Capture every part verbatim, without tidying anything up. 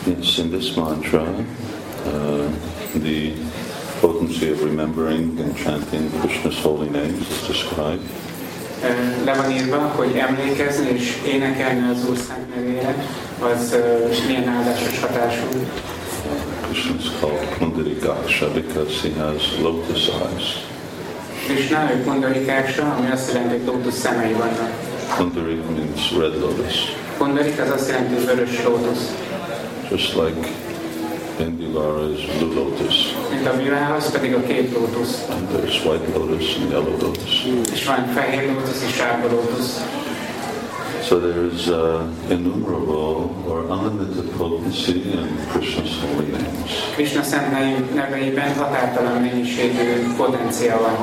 Yes, in this mantra, uh, the potency of remembering and chanting Krishna's holy names is described. Le van írva, hogy emlékezni és énekelni az Úr szent nevére, az uh, milyen áldásos hatású. Krishna is called Pundarikaksha because he has lotus eyes. Krishna, ő Pundarikaksha, ami azt jelenti, hogy lótusz szemei vannak. Pundarik means red lotus. Pundarik az azt jelenti, hogy vörös lótusz. Just like Indira is blue lotus. Mint a világhoz pedig a két lótusz. And there's white lotus and yellow lotus. És van fehér lótusz és sárga lótusz. So there's uh, innumerable or unlimited potency in Krishna's holy names. Krishna szent neveiben határtalan mennyiségű potenciál van.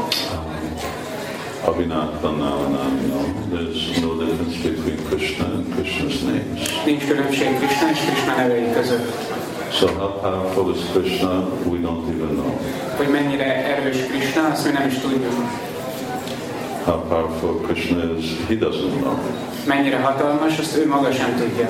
Abhinatvanavnamino. There's no difference between Krishna and Krishna's names. Nincs különbség Krishna és Krishna nevei között. So how powerful is Krishna, we don't even know. Hogy mennyire erős Krishna, azt mi nem is tudjuk. How powerful Krishna is, he doesn't know. Mennyire hatalmas, azt ő maga sem tudja.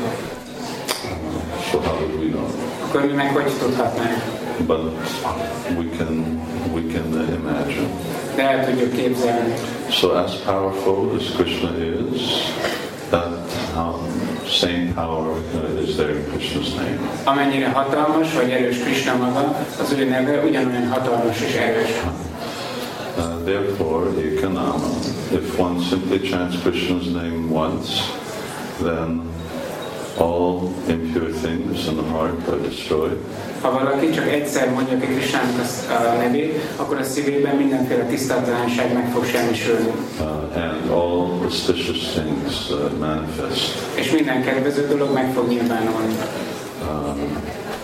So how do we know? Akkor mi meg hogy tudhatnánk? But we can we can imagine. De el tudjuk képzelni. So as powerful as Krishna is, that um, same power uh, is there in Krishna's name. Amennyire hatalmas vagy erős Krishna maga, az ő neve ugyanolyan hatalmas és erős. Uh, therefore, ekanama. If one simply chants Krishna's name once, then all impure things in the heart are destroyed. Ha valaki csak egyszer mondja ki Krishnának a nevét, akkor a szívében mindenféle tisztatatlanság meg fog semmisülni. Uh, and all auspicious things uh, manifest. És minden kedvező dolog meg fog nyilvánulni. Um,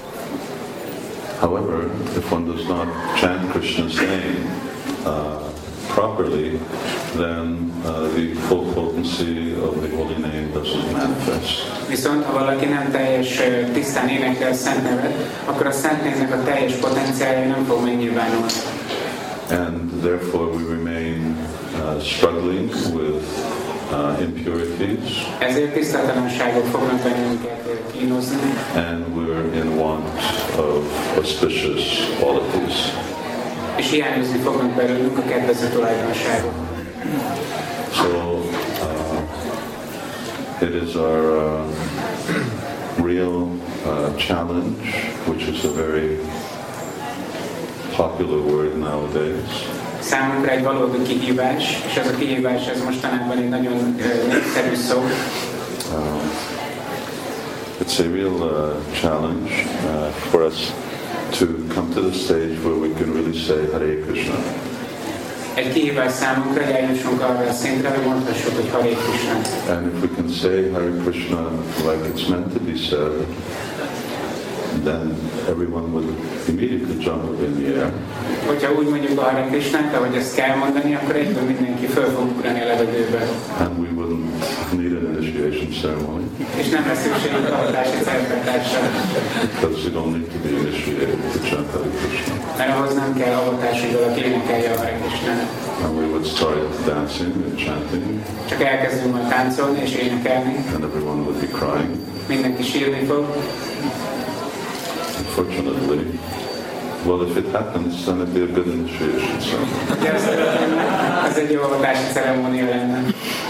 however, if one does not chant Krishna's name uh, properly, then uh, the full potency of the holy name doesn't manifest. Viszont ha valaki nem teljes tisztán énekli a szent nevet, akkor a szent névnek a teljes potenciálja nem fog megnyilvánulni. And therefore we remain uh, struggling with uh, impurities. Ezért tisztátalanságok fognak bennünket kínozni. And we're in want of auspicious qualities. És hiányozni fognak belőlünk a kedvező tulajdonságok. So uh, it is our uh, real uh, challenge, which is a very popular word nowadays. Számunkra egy valódi kihívás, és ez a kihívás ez mostanában egy nagyon uh, népszerű szó. Um, it's a real uh, challenge uh, for us to come to the stage where we can really say Hare Krishna. Egy kihívás számunkra, hogy eljussunk arra a szintre, hogy mondhassuk, hogy Hare Krishna. And if we can say Hare Krishna like it's meant to be said, then everyone would immediately jump up in the air. Hogyha úgy mondjuk a Hare Krishnát, ahogy ezt kell mondani, akkor egyből mindenki föl fog ugrani a levegőbe. And we wouldn't need an initiation ceremony. És nem lesz szükség a avatási szertartásra. Because you don't need to be initiated to chant Hare Krishna. Mert ahhoz nem kell avatás, hogy valaki énekelje a Hare Krishnát. And we would start dancing and chanting. Csak elkezdünk majd táncolni és énekelni. And everyone would be crying. Mindenki sírni fog. Unfortunately, well, if it happens, then it'd be a good initiation ceremony. Ez egy jó avatási ceremónia lenne.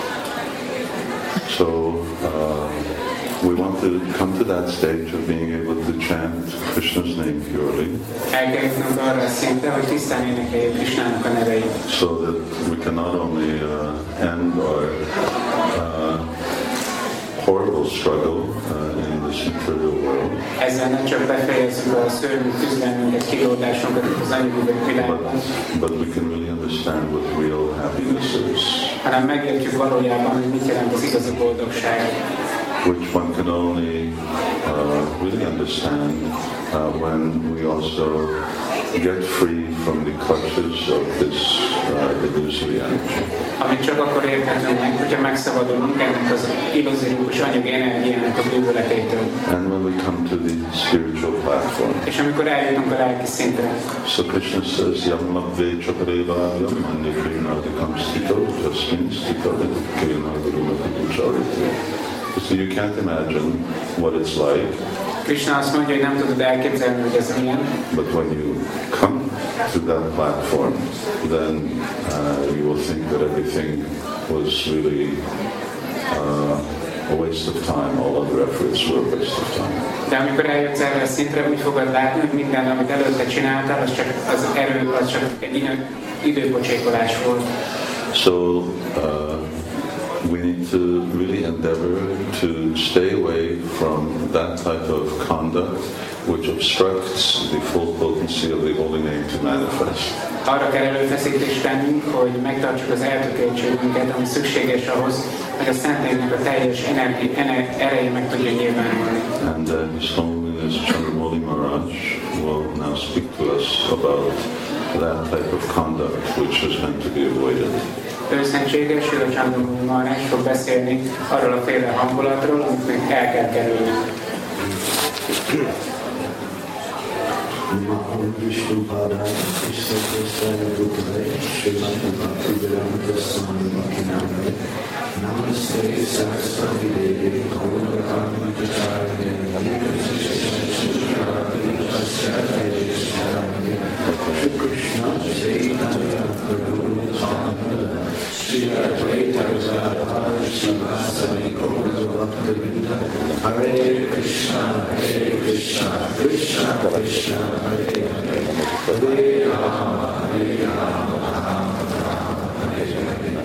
So uh, we want to come to that stage of being able to chant Krishna's name purely. El kell jutnunk arra a szintre, hogy tisztán énekeljük Krishnának a neveit. So that we can not only uh, end our uh, horrible struggle uh, in this material world, ezzel nem csak befejezzük a szörnyű küzdelmünket, kilódásunkat az anyagi világban, but, but we can really understand what real happiness is. hanem megértjük valójában, hogy mit jelent az igazi boldogság. Which one can only uh, really understand uh, when we also get free from the clutches of this uh, illusory energy. Amit csak akkor érthetünk meg, hogyha megszabadulunk ennek az illúziós anyagi energiának a bűvöletétől. And when we come to the spiritual platform. És amikor eljutunk a lelki szintre. So Krishna says, Yam labve chakarevāvyam manyakrīnādikam stito tasmin stito krīnādikam. So you can't imagine what it's like Krishna azt mondja, hogy nem tudod elképzelni, hogy ez milyen. But when you come to that platform, then uh, you will think that everything was really uh, a waste of time. All other efforts were a waste of time. De amikor eljössz erre a szintre, úgy fogod látni, hogy minden, amit előtte csináltál, az csak az erő, az csak egy idő, időpocsékolás volt. So uh, we need to really endeavor to stay away from that type of conduct which obstructs the full potency of the holy name to manifest. Arra kell előfeszítést tennünk, hogy megtartsuk az eltökéltségünket, ami szükséges ahhoz, hogy a Szentélnek a teljes energi, ener, ereje meg tudja nyilvánulni. And uh, His Holiness Chandramauli Maharaj will now speak to us about that type of conduct which is meant to be avoided. Őszentséges, Srila Chandramauli Maharaj fog beszélni arról a féle hangulatról, amit még el kell kerülni. Maham Vishnu Padaya Krishna Krishna Bhutale Srimati Bhaktivedanta Swami Bhaktinamaya Namaste Saraswati Devi Gauravami Pracharya Shri Krishna Chaitanya Prabhu Nityananda Shri Advaita Gadadhara Srivasadi Gaura Bhaktivedanta Hare Krishna Hare Krishna Krishna Krishna Hare Hare Hare Rama Hare Rama Rama Rama Hare Hare.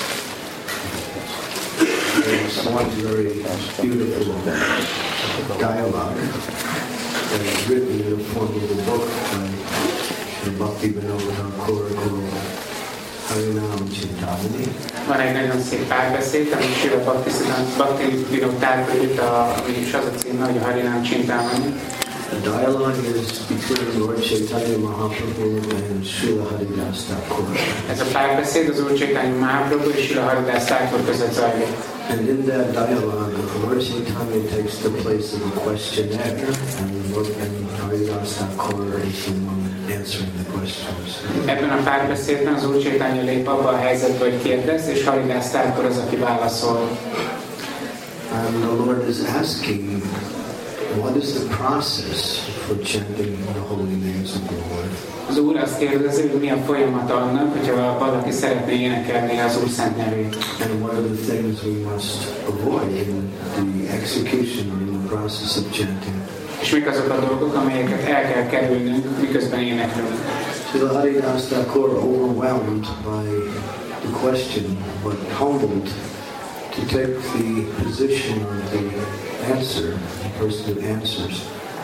There's one very beautiful dialogue that is written in the form of a book by Sri Bhaktivinoda Thakur called Harinam Chintamani. Van egy nagyon szép párbeszéd, amit Srila Bhaktivinoda Thakur írt, és az a címe, hogy a Harinam Chintamani. The dialogue is between Lord Chaitanya Mahaprabhu and Srila Haridas Thakur. Ez a párbeszéd az Úr Chaitanya Mahaprabhu és Srila Haridas Thakur között zajlik. And in that dialogue, Lord Chaitanya takes the place of a questionnaire, and Lord and Haridas Thakur is the one answering the questions. Ebben a párbeszédben az Úr Chaitanya lép abba a helyzetbe, hogy kérdez, és Haridas Thakur az, aki válaszol. And the Lord is asking, what is the process for chanting the holy names of the Lord? Az Úr azt kérdezi, hogy mi a folyamat annak, hogyha valaki szeretné énekelni az Úr szent nevét. And what are the things we must avoid in the execution or in the process of chanting? És mik azok a dolgok, amelyeket el kell kerülnünk, miközben éneklünk. Srila Haridas Thakur, overwhelmed by the question, but humbled to take the position of the answer, the person who answers.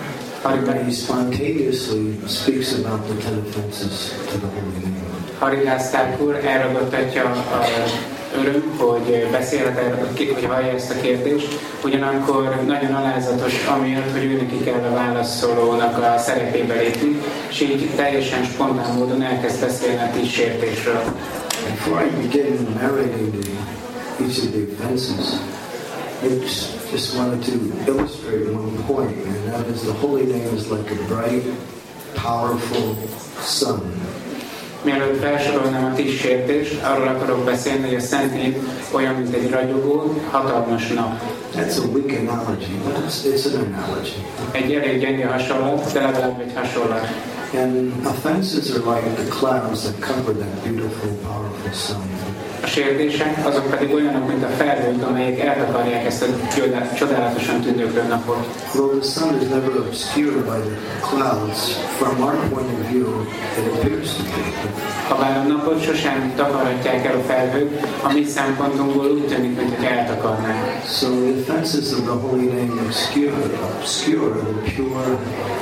And he spontaneously speaks about the ten offenses to the holy name. Haridas Thakur elragadtatja a öröm, hogy beszélhet erről, hogy hallja ezt a kérdést, ugyanakkor nagyon alázatos amiatt, hogy ő neki kell a válaszolónak a szerepébe lépni, és így teljesen spontán módon elkezd beszélni a tíz sértésről. Before I begin narrating the, each of the offenses, I just wanted to illustrate one point, and that is the holy name is like a bright, powerful sun. Mielőtt felsorolnám a tíz sértést, arról akarok beszélni, hogy a Szent Név olyan, mint egy ragyogó, hatalmas nap. That's a weak analogy, but it's, it's an analogy. Egy elég gyenge hasonlat, de legalább egy hasonlat. And offenses are like the clouds that cover that beautiful, powerful sun. A sértések azok pedig olyanok, mint a felhők, amelyek eltakarják ezt a csodálatosan tündöklő napot. Though the sun is never obscured by the clouds, from our point of view, it appears to be. Habár a napot sosem takarhatják el a felhők, a mi szempontunkból úgy tűnik, mintha eltakarnák. So the offenses of the holy name obscure, obscure the pure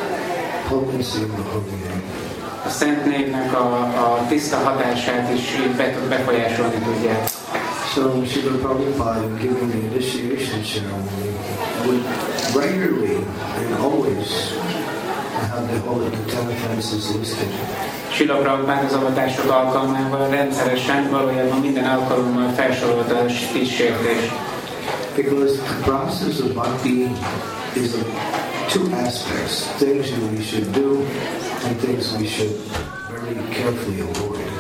potency of the holy name. A Szent Névnek a, a tiszta hatását is befolyásolni tudják. So Srila Prabhupada, in giving the initiation ceremony, would regularly and always have the holy the ten offenses listed. Srila Prabhupada az avatások alkalmával rendszeresen, valójában minden alkalommal felsorolta a tíz sértést. Because the process of bhakti is a two aspects, things we should do and things we should very carefully avoid.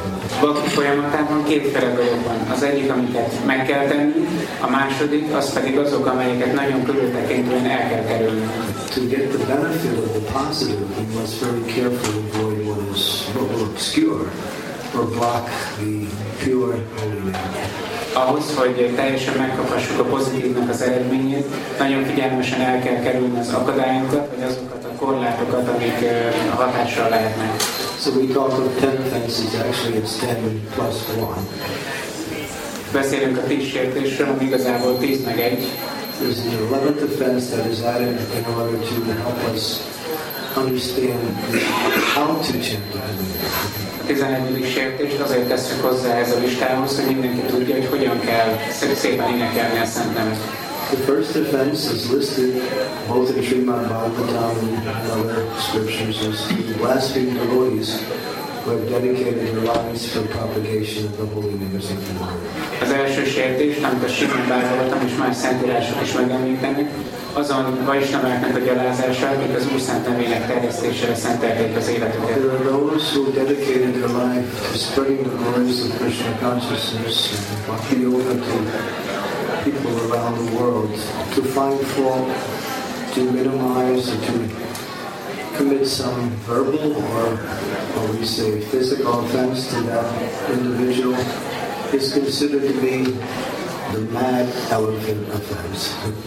Bakti folyamatában kétféle dolog van. Az egyik, amiket meg kell tenni, a második, az pedig azok, amelyeket nagyon körültekintően el kell kerülni. To get the benefit of the positive, we must very carefully avoid what is what will obscure or block the pure holy name. Ahhoz, hogy teljesen megkaphassuk a pozitívnak az eredményét, nagyon figyelmesen el kell kerülni az akadályokat, vagy azokat a korlátokat, amik a hatással lehetnek. So we talk of ten offenses, actually it's ten plus one. Beszélünk a tíz sértésről, ami igazából tíz meg egy. There's an eleventh offense that is added in order to help us understand how to chant the holy name. A tizenegyedik sértést azért tesszük hozzá ez a listához, hogy mindenki tudja, hogy hogyan kell szépen énekelni a Szent Nevet. The first offense is listed both in Srimad Bhagavatam and other scriptures as to blaspheme devotees who have dedicated their lives for propagation of the holy names of the Lord. Az első sértés, amit a Srimad Bhagavatam és más szentírások is megemlítenek, azon Vaisnaváknak a gyalázása, akik az Úr szent nevének terjesztésére szentelték az életüket. There are those who dedicated their life to spreading the glories of Krishna consciousness and bhakti yoga to people around the world, to find fault, to minimize, or to commit some verbal or, or we say physical offense to that individual is considered to be the mad elephant offense.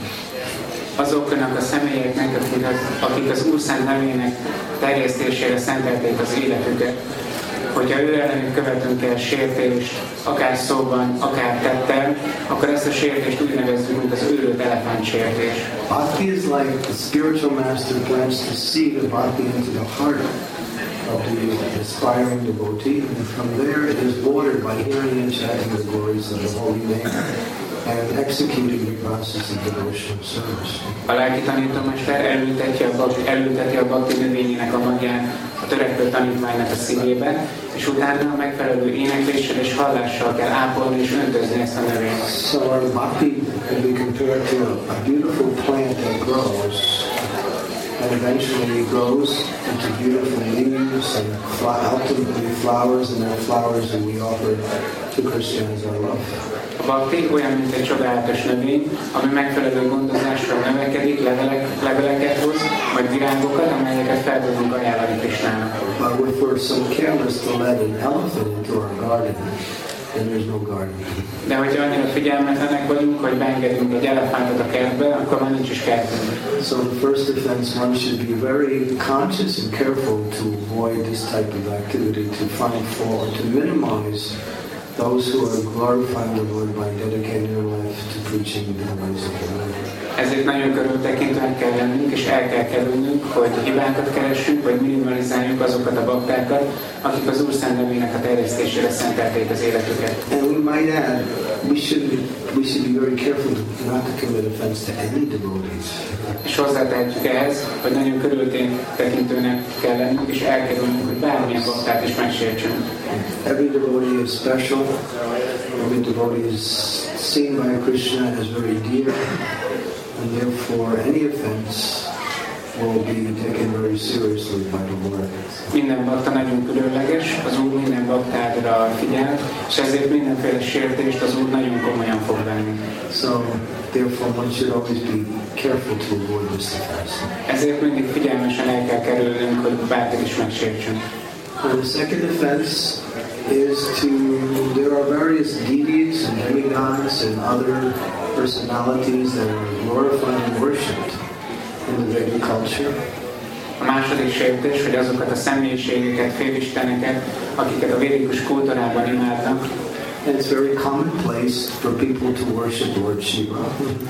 Azoknak a személyeknek, akik az, akik az Úr szent nevének terjesztésére szentelték az életüket, hogyha ő ellenük követünk el sértést, akár szóban, akár tettel, akkor ezt a sértést úgy nevezzük, mint az őrült elefánt sértés. Bhakti is like the spiritual master plants the seed of bhakti into the heart of the aspiring devotee, and from there it is watered by hearing and chanting the glories of the holy name and executing the process of devotional service. A lelki tanítómester elülteti a bakti, elülteti a bakti növényének a magját a törekvő tanítványnak a szívébe, és utána a megfelelő énekléssel és hallással kell ápolni és öntözni ezt a növényt. So our bhakti can be compared to a, a beautiful plant that grows and eventually grows into beautiful leaves and fly, ultimately flowers, and that flowers that we offer to Krishna as our love. A bakti olyan, mint egy csodálatos növény, ami megfelelő gondozással növekedik, levelek, leveleket hoz, majd virágokat, amelyeket fel tudunk ajánlani Krishnának. But if we're so careless to let an elephant into our garden, then there's no garden. De hogyha annyira figyelmetlenek vagyunk, hogy beengedünk egy elefántot a kertbe, akkor már nincs is kertünk. So the first offense, one should be very conscious and careful to avoid this type of activity, to find fault, to minimize those who are glorifying the Lord by dedicating their life to preaching the ways of the Lord. Ezért nagyon körültekintően kell lennünk, és el kell kerülnünk, hogy hibákat keressünk, vagy minimalizáljuk azokat a baktákat, akik az Úr szent nevének a terjesztésére szentelték az életüket. And we might add, we should we should be very careful not to commit offense to any devotees. És hozzátehetjük ehhez, hogy nagyon körültekintőnek kell lennünk, és elkerülnünk, hogy bármilyen baktát is megsértsünk. Every devotee is special. Every devotee is seen by Krishna as very dear, and therefore any offense will be taken very seriously by the Lord. Minden bakta nagyon különleges, az Úr minden baktára figyel, és ezért mindenféle sértést az Úr nagyon komolyan fog venni. So therefore one should always be careful to avoid this offense. Ezért mindig figyelmesen el kell kerülnünk, hogy bárkit is megsértsünk. And the second offense is to, there are various deities and demigods and other personalities that are glorified and worshipped in the Vedic culture. A második sértés, hogy azokat a személyiségeket, félisteneket, akiket a védikus kultúrában imádnak. And it's very commonplace for people to worship Lord Shiva.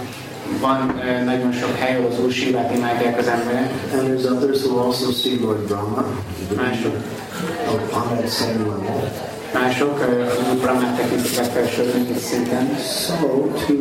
Van uh, nagyon sok hely, ahol az Úr Shivát imádják az emberek. And there's others who also see Lord Brahma Mások, on that same level. mások uh, az Úr Brahmát tekintik legfelsőbb mint szinten. So to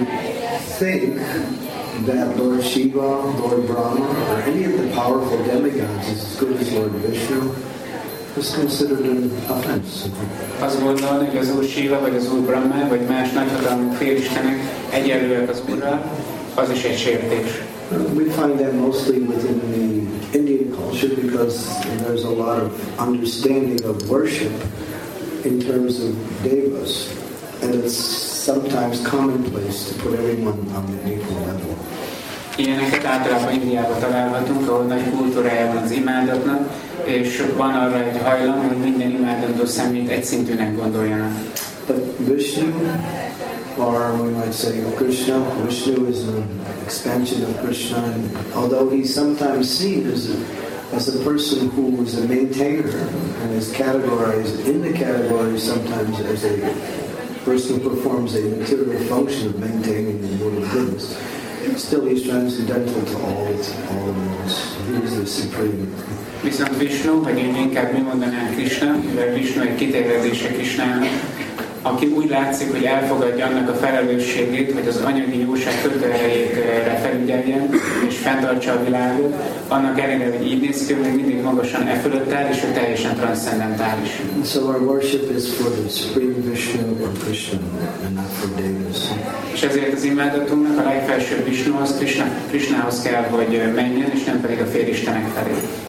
think that Lord Shiva, Lord Brahma, or any of the powerful demigods is as good as Lord Vishnu is considered an offense. Azt gondolni, hogy az Úr Shiva, vagy az Úr Brahma, vagy más nagyhatalmú félistenek egyenlőek az Úrral, az is egy sértés. We find that mostly within the Indian culture because there's a lot of understanding of worship in terms of devas, and it's sometimes commonplace to put everyone on an equal level. Ilyeneket általában Indiában találhatunk, ahol nagy kultúrája van az imádatnak, és van arra egy hajlam, hogy minden imádandó személyt egyszintűnek gondoljanak. But Vishnu, or we might say Krishna, Vishnu is an expansion of Krishna, and although he's sometimes seen as a, as a person who is a maintainer and is categorized in the category sometimes as a person who performs a material function of maintaining the world of goodness, still he's transcendental to all, all worlds. He is the supreme. Viszont Vishnu, vagy én inkább mi mondanánk Krishna, mivel Vishnu egy kitérdelése Krishnának, aki úgy látszik, hogy elfogadja annak a felelősségét, hogy az anyagi jóság kötőerejékre felügyeljen és fenntartsa a világot, annak ellenére, hogy így néz ki, hogy mindig magasan e fölött áll, és ő teljesen transzcendentális. So our worship is for the supreme Vishnu or Krishna, and not for devas. És ezért az imádatunknak a legfelsőbb Vishnuhoz, Krishna, Krishnához kell, hogy menjen, és nem pedig a félistenek felé.